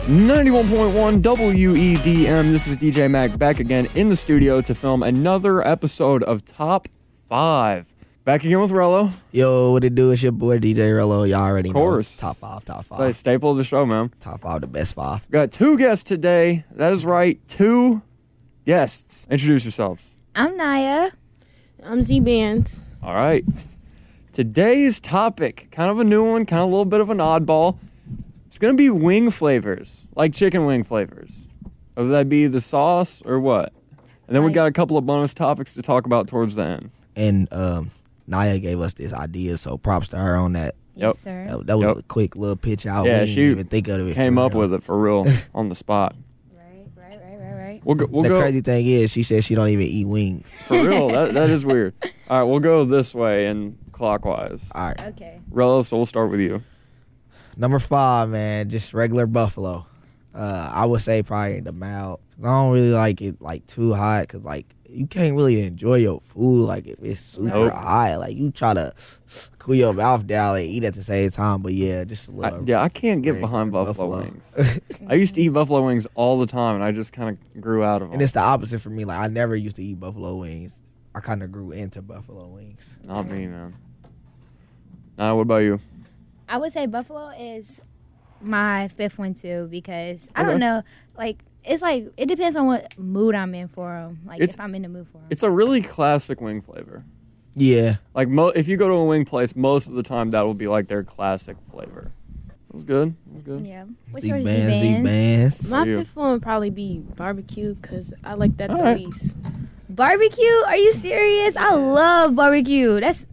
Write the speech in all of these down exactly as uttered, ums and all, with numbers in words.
ninety-one point one W E D M. This is D J Mac back again in the studio to film another episode of Top five. Back again with Rello. Yo, what it do? It's your boy D J Rello. Y'all already Of course. know. Top five, top five. It's a staple of the show, man. Top five, the best five. Got two guests today. That is right, two guests. Introduce yourselves. I'm Naya. I'm Z-Bands. All right. Today's topic, kind of a new one, kind of a little bit of an oddball. It's going to be wing flavors, like chicken wing flavors. Whether that be the sauce or what. And then we Right. got a couple of bonus topics to talk about towards the end. And um, Naya gave us this idea, so props to her on that. Yep. Yes, sir. That, that was Yep. a quick little pitch out. Yeah, we she didn't even think of it. Came for up real. with it for real on the spot. Right, right, right, right, right. We'll go. We'll the go crazy thing is, she said she don't even eat wings. for real. That that is weird. All right, we'll go this way and clockwise. All right. Okay. Rello, so we'll start with you. Number five, man, just regular buffalo. Uh, I would say probably the mild. I don't really like it like too hot because like you can't really enjoy your food like if it's super Nope. hot. Like you try to cool your mouth down and eat at the same time, but yeah, just a I, little. yeah, I can't get regular behind buffalo, wings. I used to eat buffalo wings all the time, and I just kind of grew out of them. And it's the opposite for me. Like I never used to eat buffalo wings. I kind of grew into buffalo wings. Not me, man. Nah, what about you? I would say buffalo is my fifth one too because I Okay. don't know, like it's like it depends on what mood I'm in for them. Like It's- if I'm in the mood for them. It's a really classic wing flavor. Yeah, Like mo- if you go to a wing place, most of the time that will be like their classic flavor. It was good. It was good. Yeah. What's Z yours, bands, Z Z-Bands? bands. My you? fifth one would probably be barbecue because I like that All the right. least. Barbecue? Are you serious? I love barbecue. That's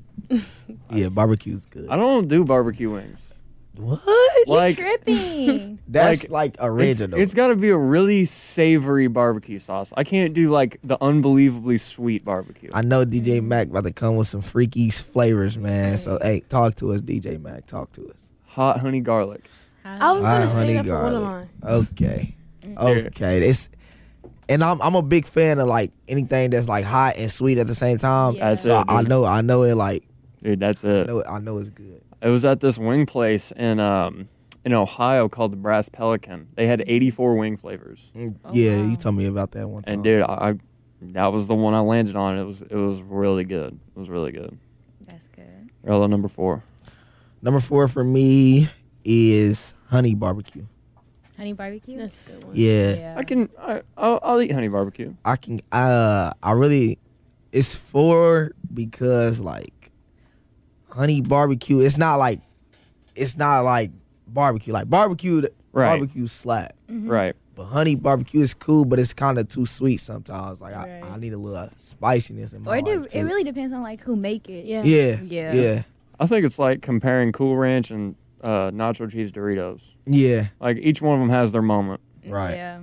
Yeah, barbecue's good. I don't do barbecue wings. What? you Like tripping. That's like, like, It's, original. it's got to be a really savory barbecue sauce. I can't do like the unbelievably sweet barbecue. I know D J Mac about to come with some freaky flavors, man. So hey, talk to us, D J Mac. Talk to us. Hot honey garlic. I was Hot gonna say honey that for one of garlic. mine. Okay, okay. It's and I'm I'm a big fan of like anything that's like hot and sweet at the same time. Yeah. That's So it. I, I dude. know I know it like Dude, that's I it. know it, I know it's good. It was at this wing place in um in Ohio called the Brass Pelican. They had eighty-four wing flavors. Mm, Oh, yeah, wow. you told me about that one time. And dude, I, I that was the one I landed on. It was it was really good. It was really good. That's good. Rello number four. Number four for me is honey barbecue. Honey barbecue? That's a good one. Yeah, I can I I'll, I'll eat honey barbecue. I can. Uh, I really. It's four because like honey barbecue. It's not like. It's not like barbecue. Like barbecue. Right. Barbecue slap. Mhm. Right. But honey barbecue is cool, but it's kind of too sweet sometimes. Like I, Right. I need a little spiciness in my Or it, life de- too. it really depends on like who make it. Yeah. Yeah. Yeah. Yeah. I think it's like comparing Cool Ranch and uh, nacho cheese Doritos. Yeah. Like each one of them has their moment. Right. Yeah.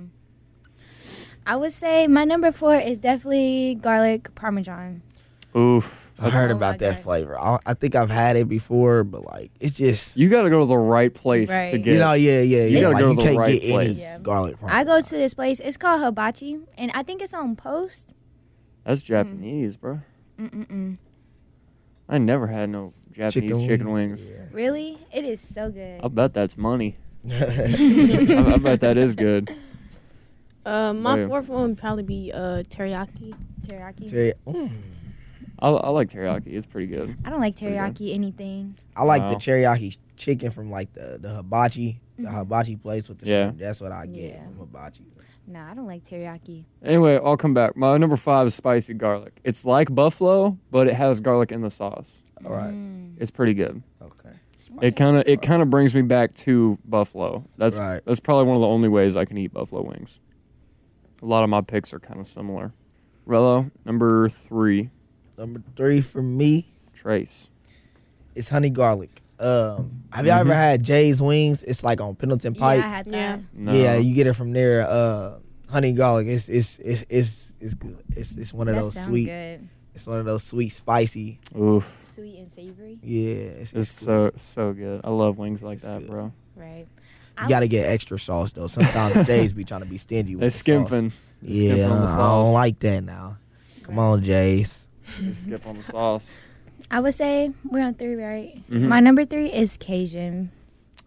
I would say my number four is definitely garlic parmesan. Oof. I heard Oh about my that God. flavor. I, I think I've had it before, but like it's just You got to go to the right place to Right. get. you know, yeah, yeah, You yeah. gotta Like, go to you the can't right get place. any Yeah. garlic. I go to this place. It's called Hibachi, and I think it's on Post. That's Japanese, bro. Mm-mm-mm. I never had no Japanese chicken, wings. Really? It is so good. I bet that's money. Yeah. I, I bet that is good. Uh, my Oh, yeah. fourth one would probably be uh, teriyaki. Teriyaki. Teriyaki- mm. I, I like teriyaki. It's pretty good. I don't like Pretty good. teriyaki anything. I like Wow. the teriyaki chicken from like the the hibachi, the Mhm. hibachi place with the Yeah. shrimp. That's what I get Yeah. from hibachi. No, I don't like teriyaki. Anyway, I'll come back. My number five is spicy garlic. It's like buffalo, but it has garlic in the sauce. All right. Mm. It's pretty good. Okay. It kind of it kind of brings me back to buffalo. That's Right. that's probably one of the only ways I can eat buffalo wings. A lot of my picks are kind of similar. Rello, number three, Number three for me Trace. is honey garlic. Um, have you Mhm. ever had Jay's Wings? It's like on Pendleton Yeah, Pike. I had that. Yeah. No. Yeah, you get it from there. Uh, honey garlic. It's it's it's it's it's good. It's it's one of That those sounds sweet. good. It's one of those sweet, spicy. Oof, Sweet and savory. Yeah, it's, it's it's so so good. I love wings like It's that, good. bro. Right. You gotta get extra sauce though. Sometimes Jay's be trying to be stingy with They the sauce. skimping. They Yeah, skimping on the I sauce. don't like that now. Come on, Jay's. They skip on the sauce. I would say we're on three, right? Mhm. My number three is Cajun.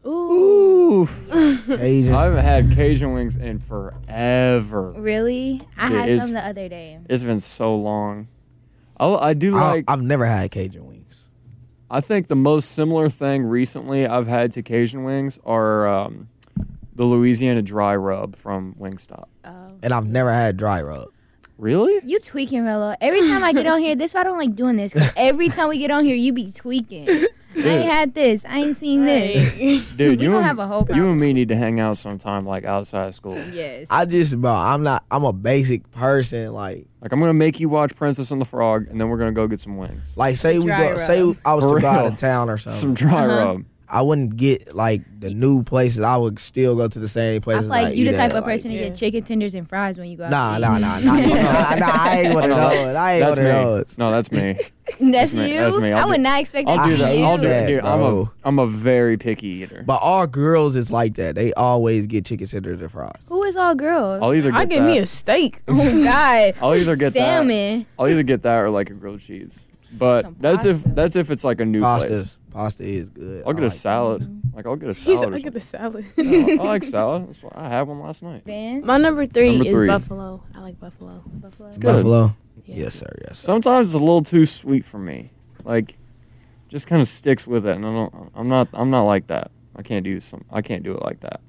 Ooh. Ooh. Asian. I haven't had Cajun wings in forever. Really? I Dude, had it's- some the other day. It's been so long. I, I do I, like. I've never had Cajun wings. I think the most similar thing recently I've had to Cajun wings are um, the Louisiana dry rub from Wingstop. Oh. And I've never had dry rub. Really? You tweaking, Rella. Every time I get on here, this is why I don't like doing this. 'Cause every time we get on here, you be tweaking. I ain't had this. I ain't seen this. Dude, we you gonna and, have a whole you problem. and me need to hang out sometime, like outside of school. Yes. I just, bro, I'm not, I'm a basic person. Like, Like I'm gonna make you watch Princess and the Frog, and then we're gonna go get some wings. like say we Dry go, rub. say I was For to go out real. of town or something. Some dry Uh-huh. rub. I wouldn't get like the new places. I would still go to the same I places. feel like I you the eat type at, of person like, to yeah. get chicken tenders and fries when you go out. Nah, to nah, eat. nah, nah, nah, nah. I ain't one of Oh, no, those. I ain't That's one me. of those. No, that's me. That's me. you. That's me. I'll I would do- not expect that I'll do to that. be I'll you. do that, it, dude. I'm a bro. I'm a very picky eater. But our girls is like that. They always get chicken tenders and fries. Who is all girls? I'll either get I give that. me a steak. Oh God. I'll either get that. Salmon. I'll either get that or like a grilled cheese. But Some that's if pasta. that's if it's like a new Pasta, place. pasta is good. I'll I get a like salad. Like I'll get a He salad. said, or I get the something. salad. Yeah, I like salad. That's why I had one last night. Vans. My number three Number is three. buffalo. I like buffalo. Buffalo. it. good. Buffalo. Yeah. Yes, sir. Yes, sir. Sometimes it's a little too sweet for me. Like, just kind of sticks with it, and I don't. I'm not. I'm not like that. I can't do some. I can't do it like that.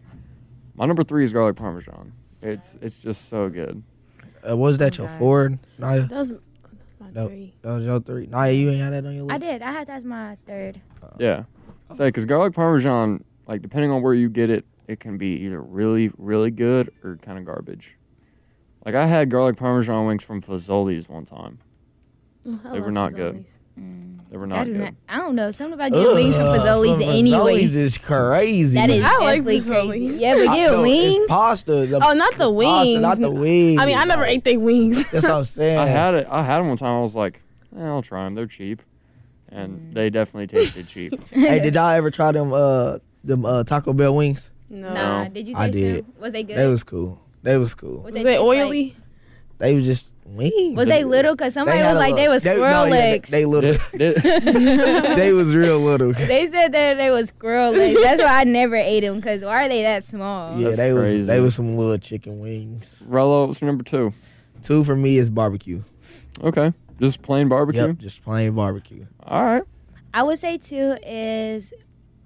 My number three is garlic parmesan. It's it's just so good. Uh, was that your Okay. four, Naya? That was my Nope. three. That was your three. Naya, you ain't had that on your list? I did. I had that as my third. Yeah. Say, because garlic parmesan, like depending on where you get it, it can be either really really good or kind of garbage. Like I had garlic parmesan wings from Fazoli's one time. Oh, I They were love not good. Fazoli's. Mm. They were I not do good. not. I don't know. Something about getting wings from Ugh, Fazoli's from anyway. Fazoli's is crazy. That is man. I like definitely Fazoli's. crazy. Yeah, but I getting know, it's wings. pasta. The, Oh, not the pasta, wings. not the wings. I mean, I never Like, ate their wings. That's what I'm saying. I had it. I had them one time. I was like, eh, I'll try them. They're cheap, and they definitely tasted cheap. Hey, did y'all ever try them uh them uh Taco Bell wings? No. Nah, No. did you I taste did. them? Was they good? They was cool. They was cool. What Was they it taste like? oily? They was just wings. Was they little? Cause somebody had was a like they little- was squirrel no, yeah, legs. They, they little. Did- did- they was real little. They said that they was squirrel legs. That's why I never ate them. Cause why are they that small? Yeah, That's they crazy. was they was some little chicken wings. Rello, what's your number two? Two for me is barbecue. Okay, just plain barbecue. Yep, just plain barbecue. All right. I would say two is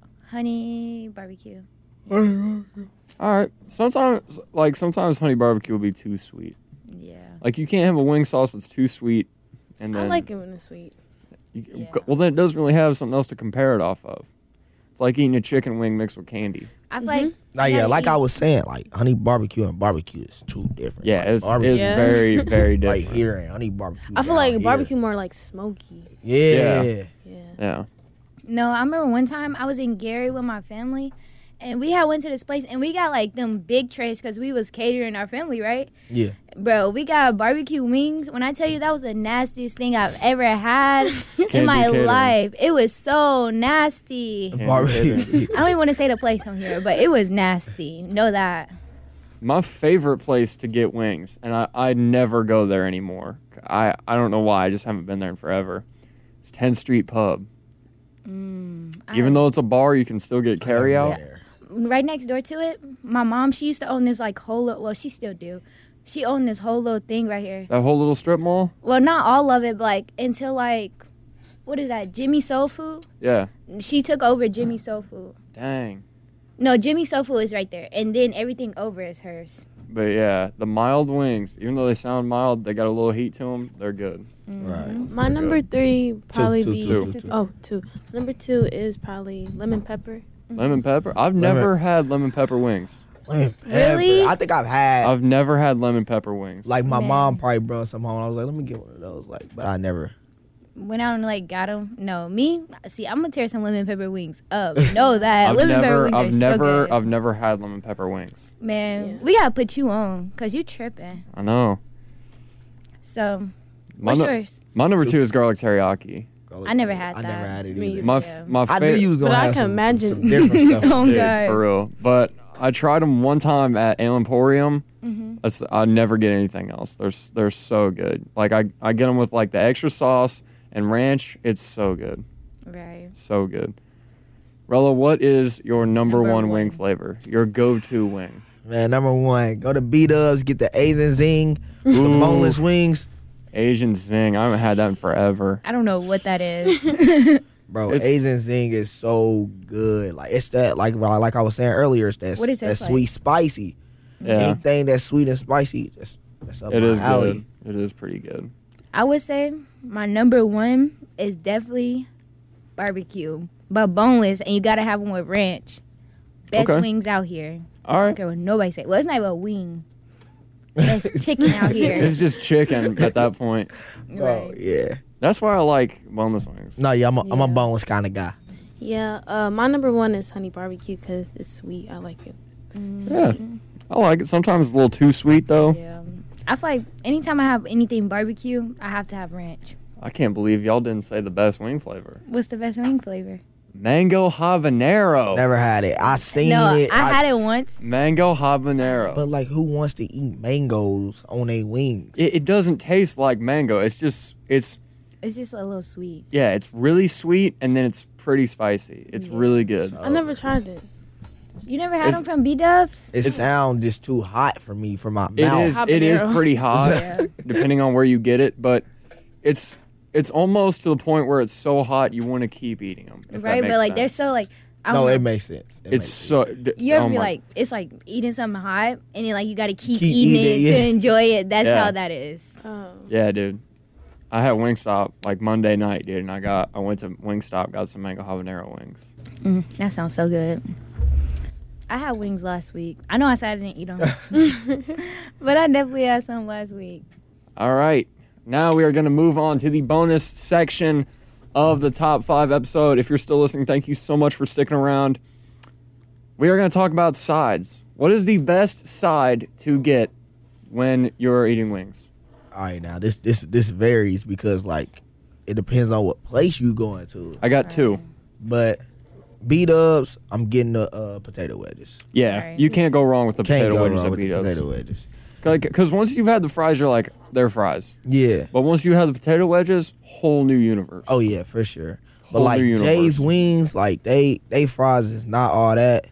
honey barbecue. All right. Sometimes, like sometimes, honey barbecue will be too sweet. Yeah. Like you can't have a wing sauce that's too sweet, and then I like it when it's sweet. you- Yeah. well, then it doesn't really have something else to compare it off of. It's like eating a chicken wing mixed with candy. I feel like Now, you yeah, gotta like I eat- was saying, like honey barbecue and barbecue is two different. Yeah, Like, it's barbecue it's Yeah. very very right different. here and honey barbecue. I feel down like here. barbecue more like smoky. Yeah. Yeah. Yeah. Yeah. No, I remember one time I was in Gary with my family, and we had went to this place, and we got like them big trays because we was catering our family, right? Yeah. Bro, we got barbecue wings. When I tell you that was the nastiest thing I've ever had Can't in do my catering. life. It was so nasty. Can't do Barbecue. catering. I don't even want to say the place on here, but it was nasty. Know that. My favorite place to get wings, and I, I never go there anymore. I, I don't know why. I just haven't been there in forever. It's tenth Street Pub. Mm, I- Even though it's a bar, you can still get carry out. right next door to it, my mom, she used to own this like whole little, well, she still do. She owned this whole little thing right here. That whole little strip mall. Well, not all of it, but like until like, what is that, Jimmy Soul Food? Yeah. She took over Jimmy Soul Food. Dang. No, Jimmy Soul Food is right there, and then everything over is hers. But yeah, the mild wings, even though they sound mild, they got a little heat to them. They're good. Right. My They're number good. three probably two, be two, two, two. oh two. Number two is probably lemon pepper. Lemon pepper. I've never had lemon pepper wings. Lemon pepper. Really? I think I've had. I've never had lemon pepper wings. like my Man. mom probably brought some home. I was like, let me get one of those. Like, but I never. Went out and like got them. No, me. See, I'm gonna tear some lemon pepper wings up. Know that I've lemon pepper never, wings I've are so never, good. I've never had lemon pepper wings. Man, Yeah. we gotta put you on, cause you tripping. I know. So, My, what's nu- yours? my number two is garlic teriyaki. I never had I that. never had it Me either. My, Yeah. f- my I knew favorite. you was gonna But I have can some, imagine- some, some different stuff. Oh, Dude, God. for real. But I tried them one time at Ale Emporium. Mm-hmm. That's, I never get anything else. They're s- they're so good. Like I I get them with like the extra sauce and ranch. It's so good, Right. so good. Rella, what is your number, Number one, wing one. flavor? Your go-to wing? Man, number one, go to B-Dubs, get the Asian Zing, the Ooh. boneless wings. Asian Zing. I haven't had that in forever. I don't know what that is. Bro, It's- Asian Zing is so good. Like it's that, like like I was saying earlier, it's that, What is that this sweet like? spicy. Yeah, Anything that's sweet and spicy, that's, that's up it my is alley. good. It is pretty good. I would say my number one is definitely barbecue, but boneless, and you gotta have one with ranch. Best Okay. wings out here. All I don't right. care what nobody say. Well, it's not even a wing. Best chicken out here. It's just chicken at that point. Oh Right. yeah. That's why I like boneless wings. No, yeah, I'm a, I'm a Yeah. boneless kind of guy. Yeah, uh, my number one is honey barbecue because it's sweet. I like it. Yeah, I like it. Sometimes it's a little too sweet though. Yeah. I feel like anytime I have anything barbecue, I have to have ranch. I can't believe y'all didn't say the best wing flavor. What's the best wing flavor? Mango habanero. Never had it. I seen no, it. I, had it once. Mango habanero. But like, who wants to eat mangoes on their wings? it, it doesn't taste like mango. It's just it's It's just a little sweet. yeah, it's really sweet and then it's pretty spicy. It's Yeah. really good. I never tried it. You never had It's- them from B Dubs? it sounds just too hot for me for my It mouth. is it is Habanero. pretty hot Yeah. depending on where you get it, but it's it's almost to the point where it's so hot you want to keep eating them. If that Right, makes but like they're sense. so like I don't No, know. it makes sense. It It's makes so. d- You ever oh be my- like, it's like eating something hot, and then like you got to keep, Keep eating, eating it it, to yeah. enjoy it. That's Yeah. how that is. Oh. Yeah, dude. I had Wingstop like Monday night, dude, and I got I went to Wingstop, got some mango habanero wings. Mm, that sounds so good. I had wings last week. I know I said I didn't eat them, but I definitely had some last week. All right, now we are going to move on to the bonus section of the top five episode. If you're still listening, thank you so much for sticking around. We are going to talk about sides. What is the best side to get when you're eating wings? All right, now this this this varies because like it depends on what place you going to. I got two. But B-Dubs, I'm getting the uh, potato wedges. Yeah, Right. you can't go wrong with the Can't potato go wedges wrong at with the B-Dubs. potato wedges. Like, because once you've had the fries, you're like, they're fries. Yeah. But once you have the potato wedges, whole new universe. Oh yeah, for sure. But Whole like new universe. Jay's wings, like they they fries is not all that.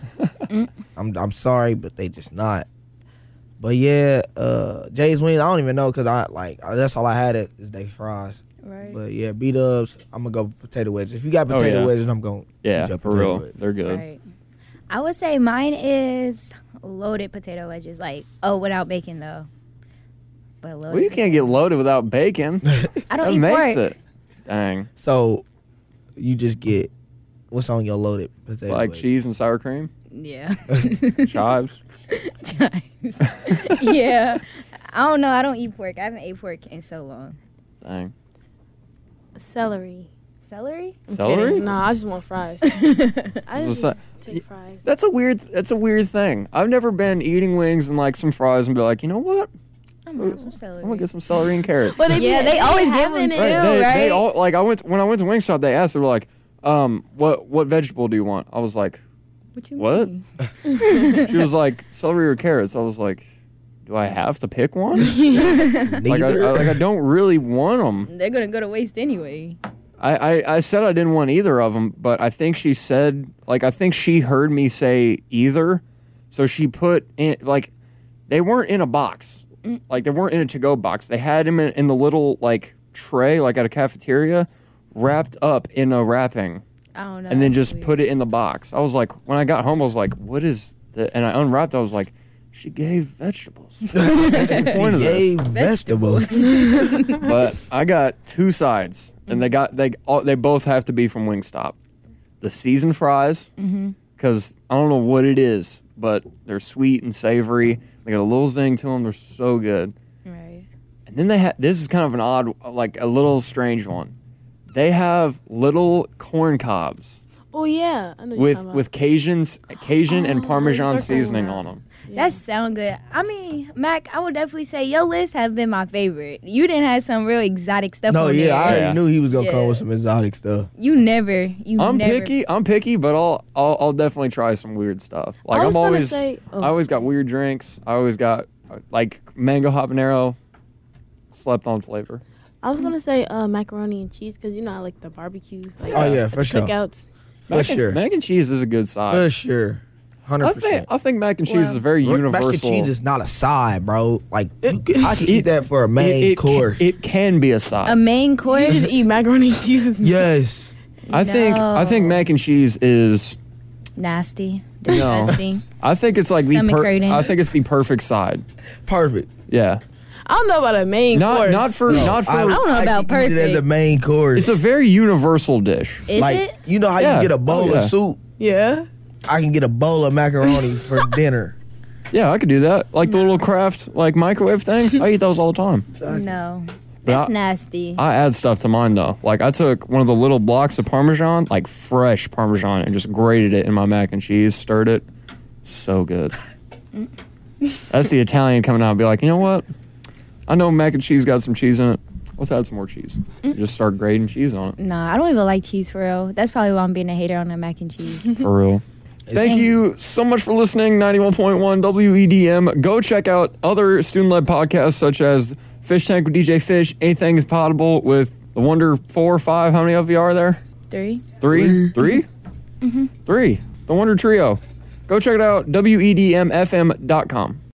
I'm I'm sorry, but they just not. But yeah, uh, Jay's wings, I don't even know because I like that's all I had is is they fries. Right. But yeah, B Dubs, I'm gonna go potato wedges. If you got Oh, potato yeah. wedges, I'm going. Yeah, Jump for potato real. wedge. They're good. Right. I would say mine is loaded potato wedges. Like, oh, without bacon though. But loaded. Well, you can't get loaded without bacon. I don't that eat makes pork. it. Dang. So you just get what's on your loaded potato It's like wedge? cheese and sour cream, Yeah. chives. Chives. Yeah. I don't know. I don't eat pork. I haven't ate pork in so long. Dang. Celery. Celery? I'm Celery? kidding. No, I just want fries. I Was just that- take fries. That's a weird. That's a weird thing. I've never been eating wings and like some fries and be like, you know what? I'm gonna have some celery. I'm gonna get some celery and carrots. But they Yeah, be- they always give having them it. too. Right, they, they right? all like I went when I went to Wingstop. They asked. They were like, um, what what vegetable do you want? I was like, What you What? mean? she was like celery or carrots. I was like, do I have to pick one? like I, Neither. I like I don't really want them. They're gonna go to waste anyway. I, I, I said I didn't want either of them, but I think she said, like, I think she heard me say either. So she put in, like, they weren't in a box. Mm. Like, they weren't in a to-go box. They had them in, in the little, like, tray, like at a cafeteria, wrapped up in a wrapping, I don't know. and then that's just weird. put it in the box. I was like, when I got home, I was like, what is that? And I unwrapped, I was like, she gave vegetables. What's the point of this? Yay, vegetables. But I got two sides, and they got they all, they both have to be from Wingstop. The seasoned fries, because I don't know what it is, but they're sweet and savory. They got a little zing to them. They're so good. Right. And then they have this is kind of an odd, like a little strange one. They have little corn cobs Oh yeah, I know you're with talking about. with Cajuns, Cajun and Oh, Parmesan the circle seasoning on ones. them. Yeah. That sound good. I mean, Mac, I would definitely say your list have been my favorite. You didn't have some real exotic stuff No, on yeah, I there. already Yeah. knew he was gonna Yeah. come with some exotic stuff. You never. You I'm never. picky. I'm picky, but I'll, I'll I'll definitely try some weird stuff. Like I was I'm gonna always say, oh, I always got weird drinks. I always got uh, like mango habanero, slept on flavor. I was gonna say uh, macaroni and cheese because you know I like the barbecues. Like, Oh, uh, yeah, at for the sure. Cookouts. For mac sure. And, mac and cheese is a good side. For sure. Hundred I think percent. I think mac and cheese Well, is very universal. Mac and cheese is not a side, bro. Like you can, I can eat that for a It- main it, course. Can, it can be a side. A main You course. just eat macaroni and cheese. As yes. I think I think No. mac and cheese is. Nasty. Disgusting. I think it's like the Stomach per- hurting. I think it's the perfect side. Perfect. Yeah. I don't know about a main Not course. not for not for. I don't know I about can eat it as a perfect. main course. It's a very universal dish. Is like it? you know how Yeah. you get a bowl Oh, yeah. of soup. Yeah. I can get a bowl of macaroni for dinner. Yeah, I could do that. Like the little craft like microwave things. I eat those all the time. No. But That's I- nasty. I add stuff to mine though. Like I took one of the little blocks of Parmesan, like fresh Parmesan, and just grated it in my mac and cheese, stirred it. So good. That's the Italian coming out and be like, you know what? I know mac and cheese got some cheese in it. Let's add some more cheese. Just start grating cheese on it. Nah, I don't even like cheese for real. That's probably why I'm being a hater on the mac and cheese. For real. Thank you so much for listening. ninety-one point one W E D M. Go check out other student-led podcasts such as Fish Tank with D J Fish, Anything is Potable with the Wonder Four or Five. How many of you are there? Three. Three? Three? Three. The Wonder Trio. Go check it out, W E D M F M dot com.